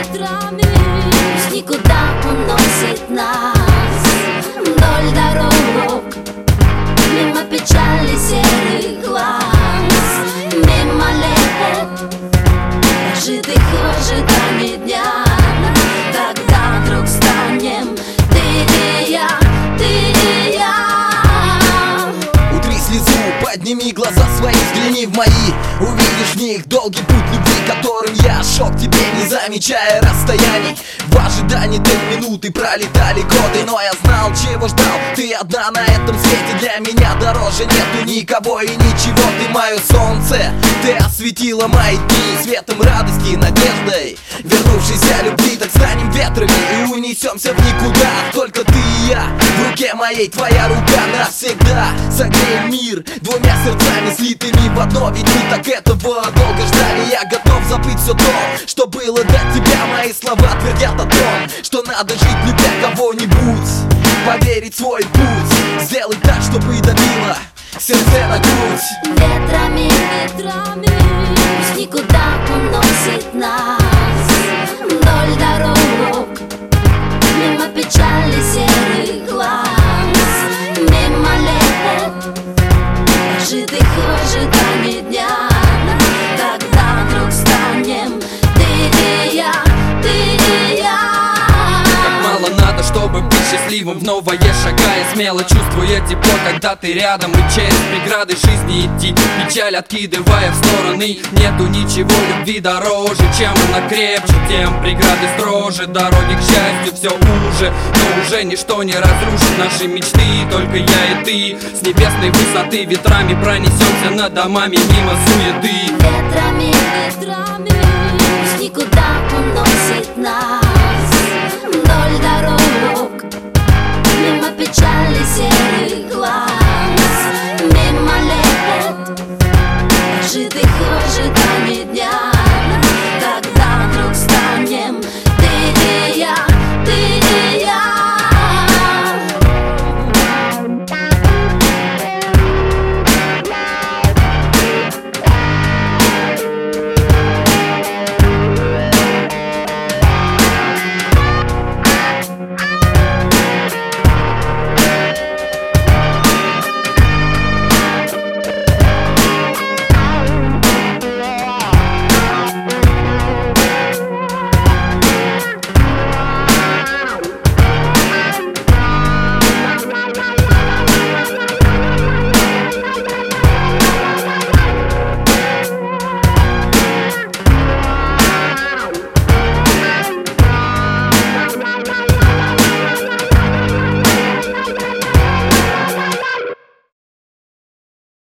ветрами. Пусть никуда уносит нас вдоль дорог, мимо печали серых глаз, мимо лет, прожитых в ожидании дня, когда вдруг станем ты и я, ты и я. Утри слезу, подними глаза свои, взгляни в мои. Увидишь в них долгий путь любви, которым я шел к тебе, не замечая расстояний. В ожидании той минуты пролетали годы, но я знал, чего ждал. Ты одна на этом свете, для меня дороже нету никого и ничего. Ты мое солнце, ты осветила мои дни светом радости и надеждой вернувшейся любви. Так станем ветрами и унесемся в никуда, только ты и я. В руке моей твоя рука навсегда согреем мир двумя сердцами, слитыми в одно. Ведь мы так этого долго ждали. Я готов забыть все то, что было до тебя. Мои слова твердят о том, что надо жить, любя кого-нибудь, поверить в свой путь, сделать так, чтобы давило сердце на грудь. Ветрами, ветрами, пусть никуда уносит нас вдоль дорог, мимо печали серых глаз, мимо лет, прожитых в ожидании дня, когда вдруг станем ты и я, ты и я. Как мало надо, чтобы быть счастливым, в новое шагая, смело чувствуя тепло, когда ты рядом. И через преграды жизни идти, печаль откидывая в стороны. Нету ничего любви дороже, чем она крепче, тем преграды строже. Дороги к счастью все уже, но уже ничто не разрушит наши мечты. Только я и ты с небесной высоты ветрами пронесемся над домами мимо суеты. Ветрами, ветрами,